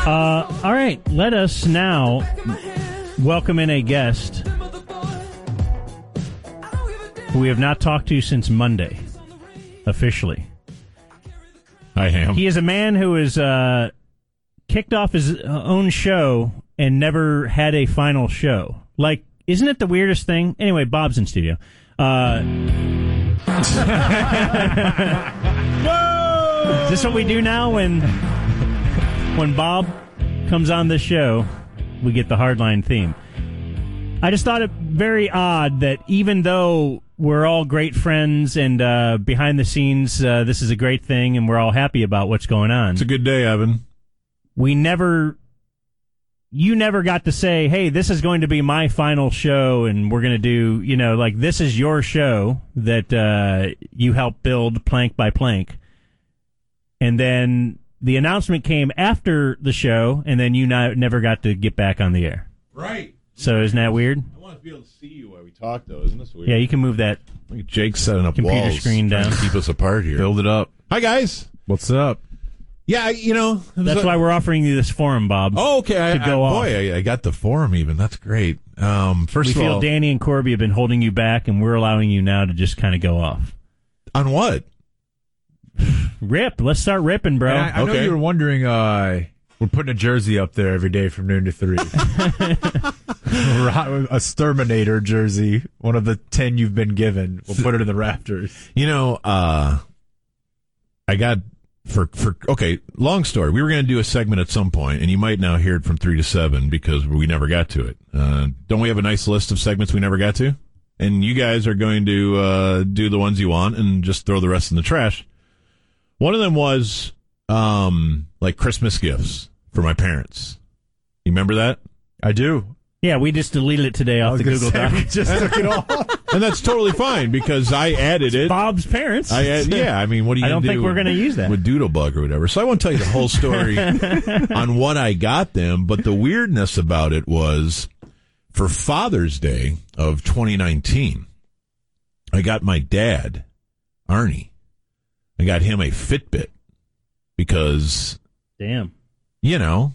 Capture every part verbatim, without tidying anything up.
Uh, all right, let us now welcome in a guest who we have not talked to since Monday, officially. Hi, Ham. He is a man who has uh, kicked off his own show and never had a final show. Like, isn't it the weirdest thing? Anyway, Bob's in studio. Uh, Whoa! Is this what we do now when when Bob comes on the show? We get the Hardline theme. I just thought it very odd that even though we're all great friends and uh, behind the scenes, uh, this is a great thing and we're all happy about what's going on. It's a good day, Evan. We never, you never got to say, hey, this is going to be my final show and we're going to do, you know, like this is your show that uh, you helped build plank by plank. And then the announcement came after the show and then you not, never got to get back on the air. Right. So isn't that weird? I want to be able to see you while we talk, though. Isn't this weird? Yeah, you can move that Look at Jake setting up computer walls, screen down. trying to keep us apart here. Build it up. Hi, guys. What's up? Yeah, you know. That's why we're offering you this forum, Bob. Oh, okay. I, to go I, off. boy, I, I got the forum even. That's great. Um, first we of feel all, Danny and Corby have been holding you back, and we're allowing you now to just kind of go off. on what? Rip. Let's start ripping, bro. And I, I know Okay. you were wondering, uh, we're putting a jersey up there every day from noon to three. A Sturminator jersey, one of the ten you've been given. We'll put it in the rafters. You know, uh, I got for for okay. Long story. We were going to do a segment at some point, and you might now hear it from three to seven because we never got to it. Uh, don't we have a nice list of segments we never got to? And you guys are going to uh, do the ones you want and just throw the rest in the trash. One of them was um, like Christmas gifts for my parents. You remember that? I do. Yeah, we just deleted it today off the Google Doc. We just took it off. And that's totally fine because I added it. Bob's parents. I add, yeah, I mean, what do you I don't do think we're going to use that. with Doodlebug or whatever. So I won't tell you the whole story on what I got them, but the weirdness about it was for Father's Day of twenty nineteen, I got my dad, Arnie, I got him a Fitbit because, Damn. you know,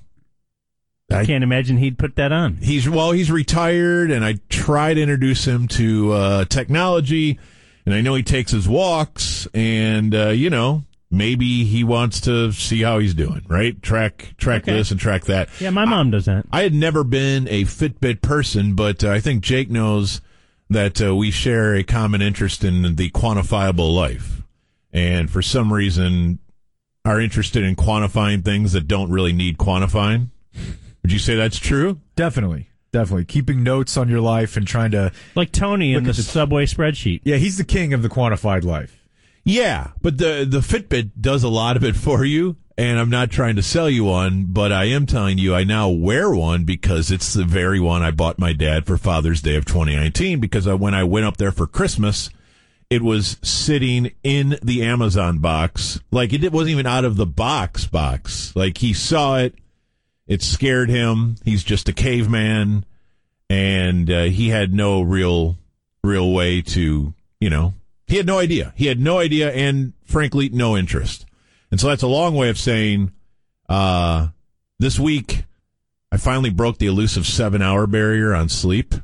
I, I can't imagine he'd put that on. He's well, he's retired, and I try to introduce him to uh, technology, and I know he takes his walks, and uh, you know, maybe he wants to see how he's doing, right? Track, track Okay. this and track that. Yeah, my mom does that. I had never been a Fitbit person, but uh, I think Jake knows that uh, we share a common interest in the quantifiable life, and for some reason, are interested in quantifying things that don't really need quantifying. Would you say that's true? Definitely. Definitely. Keeping notes on your life and trying to... Like Tony in the, at the- Subway spreadsheet. Yeah, he's the king of the quantified life. Yeah, but the the Fitbit does a lot of it for you, and I'm not trying to sell you one, but I am telling you I now wear one because it's the very one I bought my dad for Father's Day of twenty nineteen, because I, when I went up there for Christmas, it was sitting in the Amazon box. Like, it wasn't even out of the box box. Like, he saw it. It scared him. He's just a caveman, and uh, he had no real, real way to, you know, he had no idea. He had no idea, and frankly, no interest. And so that's a long way of saying, uh, this week, I finally broke the elusive seven-hour barrier on sleep.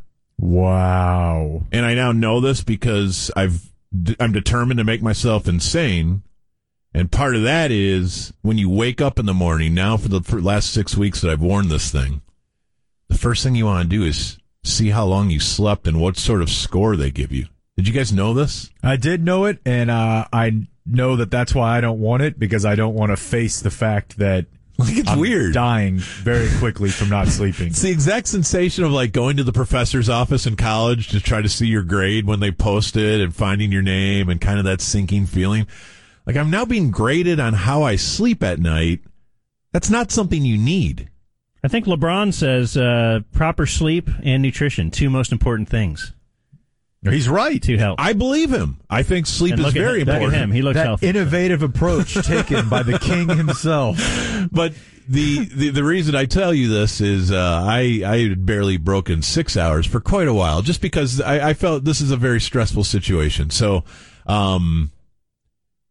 Wow. And I now know this because I've, I'm determined to make myself insane. And part of that is when you wake up in the morning, now for the for last six weeks that I've worn this thing, the first thing you want to do is see how long you slept and what sort of score they give you. Did you guys know this? I did know it, and uh, I know that that's why I don't want it, because I don't want to face the fact that Like, it's I'm weird. dying very quickly from not sleeping. It's the exact sensation of like going to the professor's office in college to try to see your grade when they post it and finding your name and kind of that sinking feeling. Like, I'm now being graded on how I sleep at night. That's not something you need. I think LeBron says uh, proper sleep and nutrition, two most important things He's right. to health. I believe him. I think sleep And is look at very him, look at important. him. He looks That healthy. innovative approach taken by the king himself. But the, the the reason I tell you this is uh, I I had barely broken six hours for quite a while, just because I, I felt this is a very stressful situation. So, um,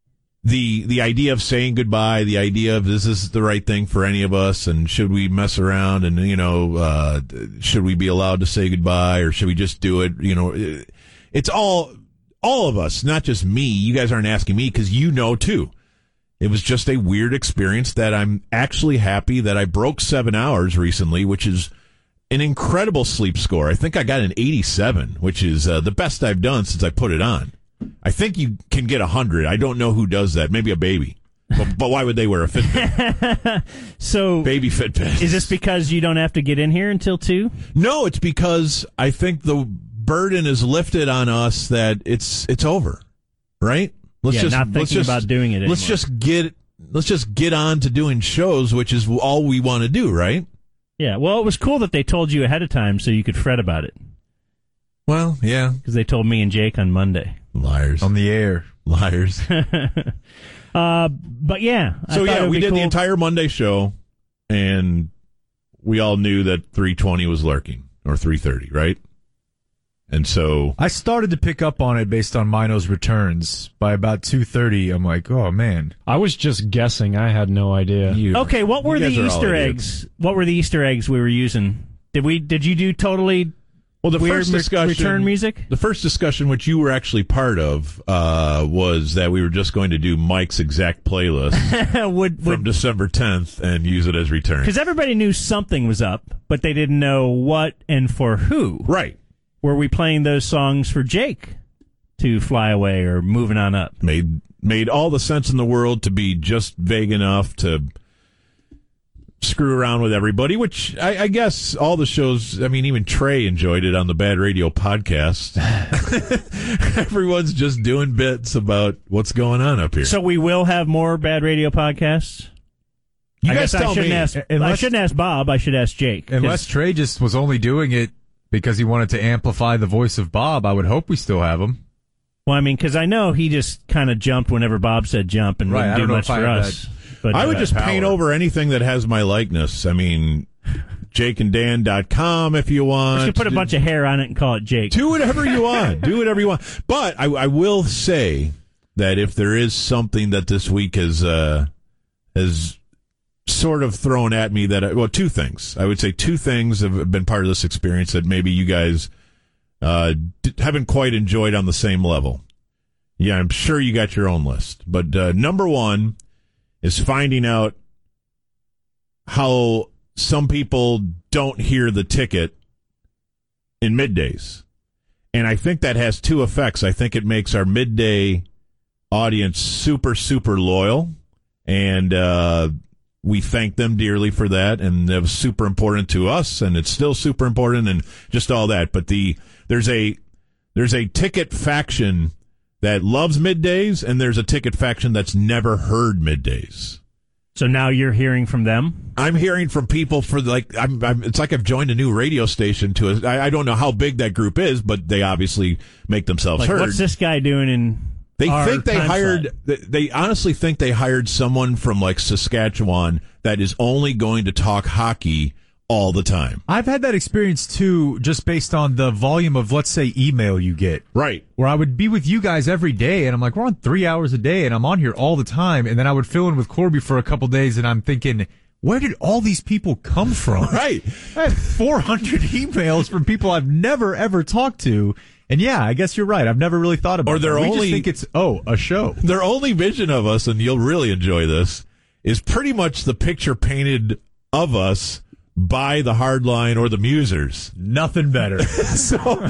the the idea of saying goodbye, the idea of is this the right thing for any of us, and should we mess around, and you know, uh, should we be allowed to say goodbye, or should we just do it? You know, it, it's all all of us, not just me. You guys aren't asking me because you know too. It was just a weird experience that I'm actually happy that I broke seven hours recently, which is an incredible sleep score. I think I got an eighty-seven, which is uh, the best I've done since I put it on. I think you can get one hundred. I don't know who does that. Maybe a baby. But, but why would they wear a Fitbit? So, baby Fitbit. Is this because you don't have to get in here until two? No, it's because I think the burden is lifted on us that it's it's over, right? Let's yeah, just, not thinking let's just, about doing it anymore. Let's just get let's just get on to doing shows, which is all we want to do, right? Yeah. Well, it was cool that they told you ahead of time so you could fret about it. Well, yeah, because they told me and Jake on Monday. Liars on the air, liars. uh, but yeah, so I yeah, we did cool. the entire Monday show, and we all knew that three twenty was lurking, or three thirty, right? And so I started to pick up on it based on Mino's returns. By about two thirty, I'm like, oh man. I was just guessing. I had no idea. You, okay, what were the Easter eggs? What were the Easter eggs we were using? Did we? Did you do totally? Well, the Weird first discussion, return music? The first discussion, which you were actually part of, uh, was that we were just going to do Mike's exact playlist would, from would, December tenth and use it as return. Because everybody knew something was up, but they didn't know what and for who. Right. Were we playing those songs for Jake to fly away or moving on up? Made made all the sense in the world to be just vague enough to screw around with everybody, which I, I guess all the shows, I mean, even Trey enjoyed it on the Bad Radio podcast. Everyone's just doing bits about what's going on up here. So we will have more Bad Radio podcasts? You I guys guess tell I shouldn't me. ask. Unless, I shouldn't ask Bob. I should ask Jake. Unless Trey just was only doing it because he wanted to amplify the voice of Bob, I would hope we still have him. Well, I mean, because I know he just kind of jumped whenever Bob said jump and right, wouldn't I do don't know much if I for have us. that. But I would uh, just power. paint over anything that has my likeness. I mean, jake and dan dot com if you want. You should put a bunch of hair on it and call it Jake. Do whatever you want. Do whatever you want. But I, I will say that if there is something that this week has uh, has sort of thrown at me that, I, well, two things. I would say two things have been part of this experience that maybe you guys uh, d- haven't quite enjoyed on the same level. Yeah, I'm sure you got your own list. But uh, number one is finding out how some people don't hear the ticket in middays. And I think that has two effects. I think it makes our midday audience super, super loyal. And uh, we thank them dearly for that. And it was super important to us. And it's still super important and just all that. But the there's a there's a ticket faction that loves middays, and there's a ticket faction that's never heard middays. So now you're hearing from them? I'm hearing from people for like I'm, I'm it's like I've joined a new radio station to a, I, I don't know how big that group is, but they obviously make themselves Like, heard. what's this guy doing in They our think they time hired slot? they, they honestly think they hired someone from like Saskatchewan that is only going to talk hockey all the time. I've had that experience too, just based on the volume of, let's say, email you get. Right. Where I would be with you guys every day, and I'm like, we're on three hours a day, and I'm on here all the time, and then I would fill in with Corby for a couple days, and I'm thinking, where did all these people come from? Right. I had four hundred emails from people I've never, ever talked to. And yeah, I guess you're right. I've never really thought about it. Or they're that. We only- just think it's, oh, a show. Their only vision of us, and you'll really enjoy this, is pretty much the picture painted of us by the Hardline or the Musers. Nothing better. So,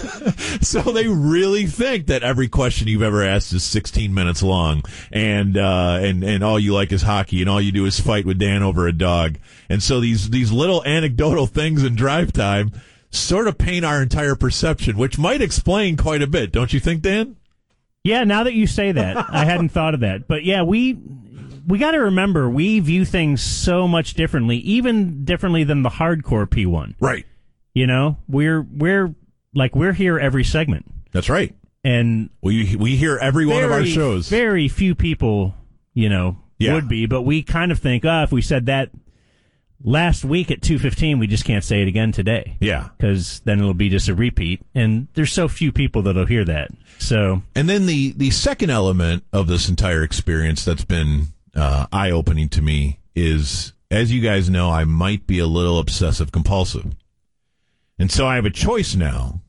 so they really think that every question you've ever asked is sixteen minutes long, and uh, and and all you like is hockey, and all you do is fight with Dan over a dog. And so these these little anecdotal things in drive time sort of paint our entire perception, which might explain quite a bit, don't you think, Dan? Yeah, now that you say that, I hadn't thought of that. But yeah, we we got to remember we view things so much differently, even differently than the hardcore P one. Right. You know, we're we're like we're here every segment, That's right. and We we hear every one of our very, shows. Very few people, you know, Yeah. would be, but we kind of think, ah, if we said that last week at two fifteen, we just can't say it again today. Yeah. Because then it'll be just a repeat, and there's so few people that'll hear that. So, and then the, the second element of this entire experience that's been uh, eye-opening to me is, as you guys know, I might be a little obsessive-compulsive. And so I have a choice now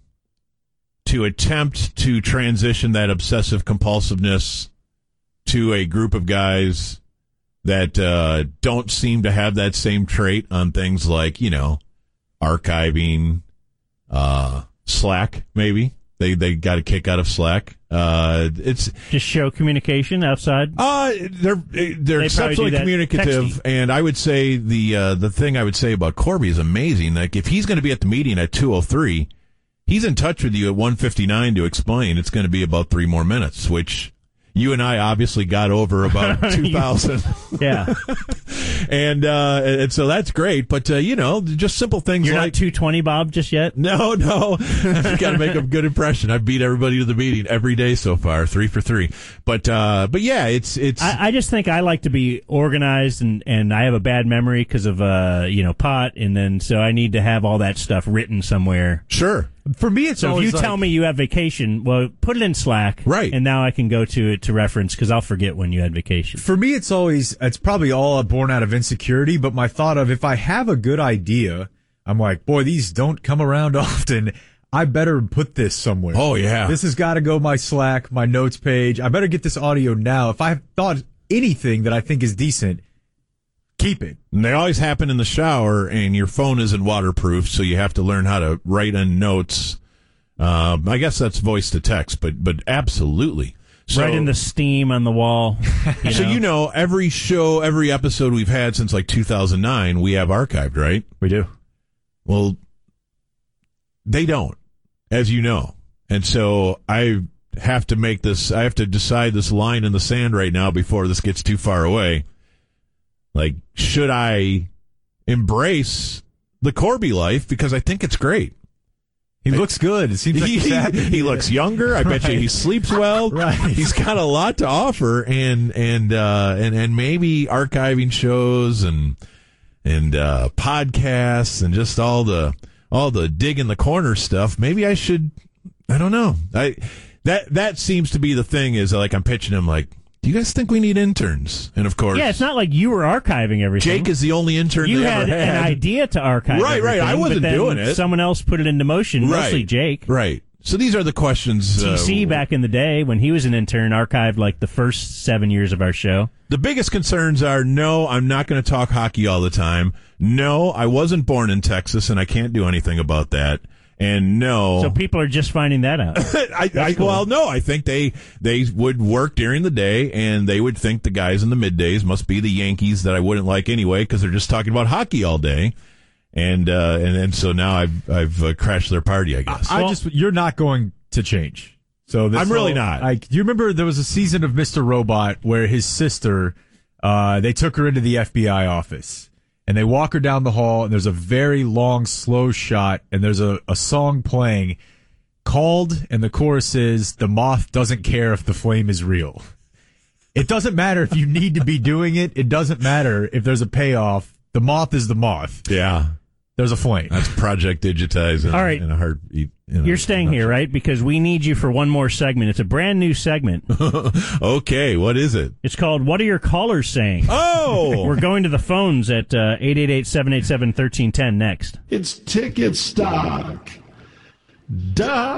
to attempt to transition that obsessive-compulsiveness to a group of guys that uh, don't seem to have that same trait on things like, you know, archiving, uh, Slack, maybe. They they got a kick out of Slack. Uh, it's just show communication outside. Uh, they're they're They exceptionally communicative, texting. and I would say the uh, the thing I would say about Corby is amazing. Like if he's going to be at the meeting at two oh three, he's in touch with you at one fifty-nine to explain it's going to be about three more minutes, which you and I obviously got over about two thousand. Yeah. and, uh, and so that's great. But, uh, you know, just simple things You're like. not two twenty, Bob, just yet? No, no. Got to make a good impression. I've beat everybody to the meeting every day so far, three for three. But, uh, but yeah, it's, it's. I, I just think I like to be organized, and, and I have a bad memory because of, uh, you know, pot. And then, so I need to have all that stuff written somewhere. Sure. For me, it's So if always you like, tell me you have vacation, well, put it in Slack. Right. And now I can go to it to reference because I'll forget when you had vacation. For me, it's always, it's probably all born out of insecurity, but my thought of if I have a good idea, I'm like, boy, these don't come around often. I better put this somewhere. Oh, yeah. This has got to go my Slack, my notes page. I better get this audio now. If I've thought anything that I think is decent, keep it. And they always happen in the shower, and your phone isn't waterproof, so you have to learn how to write in notes. Uh, I guess that's voice to text, but but absolutely. So, right in the steam on the wall. You so know? you know, every show, every episode we've had since like two thousand nine, we have archived, right? We do. Well, they don't, as you know. And so I have to make this, I have to decide this line in the sand right now before this gets too far away. Like, should I embrace the Corby life? Because I think it's great. He looks good. It seems like he, he's happy. he looks younger. I bet Right. you he sleeps well. Right. He's got a lot to offer, and and uh, and and maybe archiving shows and and uh, podcasts and just all the all the dig in the corner stuff. Maybe I should. I don't know. I that that seems to be the thing. Is like I'm pitching him like, do you guys think we need interns? And of course, Yeah, it's not like you were archiving everything. Jake is the only intern You they had, ever had. an idea to archive Right, right. I everything, wasn't but then doing it. Someone else put it into motion, Right. mostly Jake. Right. So these are the questions. T C uh, back in the day when he was an intern archived like the first seven years of our show. The biggest concerns are, no, I'm not going to talk hockey all the time. No, I wasn't born in Texas, and I can't do anything about that. And no, So people are just finding that out. I, I, cool. well, no, I think they they would work during the day, and they would think the guys in the middays must be the Yankees that I wouldn't like anyway because they're just talking about hockey all day. And uh, and and so now I've I've uh, crashed their party, I guess. I Well- just, you're not going to change. So this I'm really whole- not. Like, do you remember there was a season of Mister Robot where his sister, uh, they took her into the F B I office and they walk her down the hall and there's a very long, slow shot and there's a, a song playing called and the chorus is, "The moth doesn't care if the flame is real." It doesn't matter if you need to be doing it. It doesn't matter if there's a payoff. The moth is the moth. Yeah, There's a flame. that's Project Digitize. In, All right. in a heartbeat. in a- You're staying here, right? Because we need you for one more segment. It's a brand new segment. Okay, what is it? It's called What Are Your Callers Saying? Oh, We're going to the phones at uh, eight eight eight, seven eight seven, one three one zero next. It's ticket stock. Duh.